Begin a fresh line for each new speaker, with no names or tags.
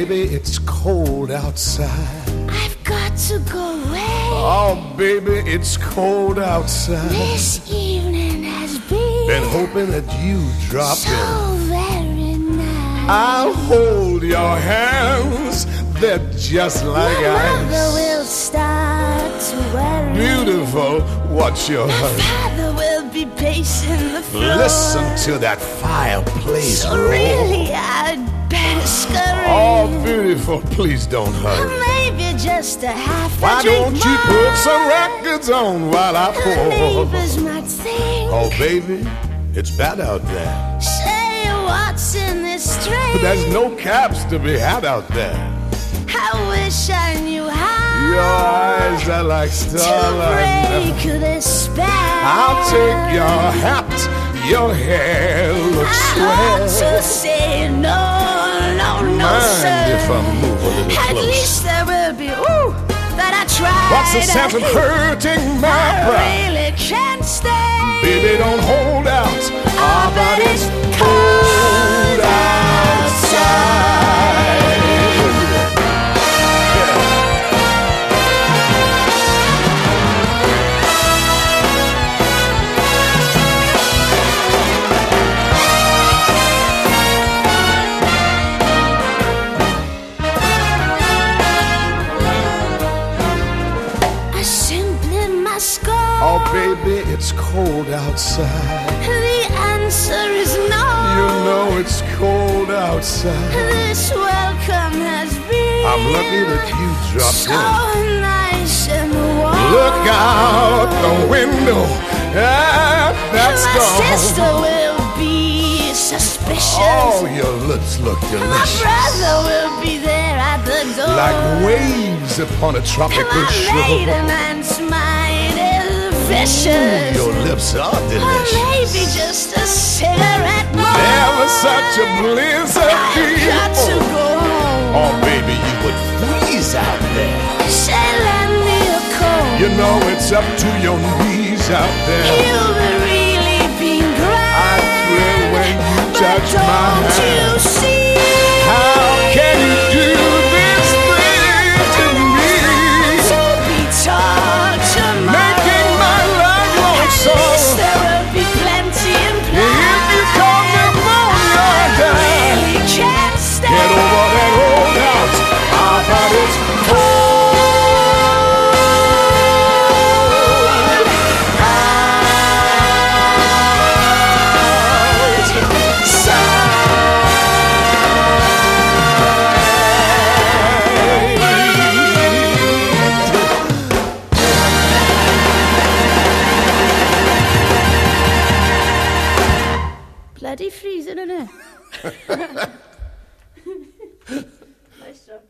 baby, it's cold outside.
I've got to go away.
Oh, baby, it's cold outside.
This evening has been
hoping that you drop
so
in.
very nice.
I'll hold your hands. They're just like
My mother
ice.
will start to worry.
Beautiful, what's your
My
hurry?
father will be pacing the floor.
Listen to that fireplace
So
roar.
really, I'd better scurry.
Oh, beautiful, please don't
Or
hurry.
maybe just a half
Why
a drink
don't you
more.
put some records on while I
The
pour?
neighbors might think,
Oh, baby, it's bad out there.
say what's in this drink.
There's no caps to be had out there.
I wish I knew how
Your eyes are like
to
starlight.
break this spell.
I'll take your hat, your hair looks
I ought
swell.
to say no, no, no,
Mind
sir.
if I move a little
At
close?
least there will be, ooh, that I tried.
What's the sense of hurting my
I
pride?
really can't stay.
Baby, don't hold out. Ah, but it's cold outside.
I simply must go.
Oh, baby, it's cold outside.
The answer is no.
You know it's cold outside.
This welcome has been
I'm lucky that you dropped
so
in.
nice and warm.
Look out the window. Ah, that's
My
gone.
sister will be suspicious.
Oh, your lips look
My
delicious.
brother will be there at the door.
Like waves upon a tropical
My
shore.
maiden aunt's mind is vicious.
Your lips are
Or maybe
delicious.
just a cigarette more.
There was such a blizzard
I've got to
before.
go home.
Oh, baby, you would freeze out there.
Say, lend me a coat.
You know it's up to your knees out there.
You've really been grand.
I thrill when you
But
touch my
don't
hand.
you see?
How can you do this thing to me?
To be taught tomorrow.
Making my life
At least
lonesome.
there will be plenty in
If you call pneumonia
I
down,
really can't stay.
get over that old house. Our body's cold.
Bloody freezing, isn't it? Nice job.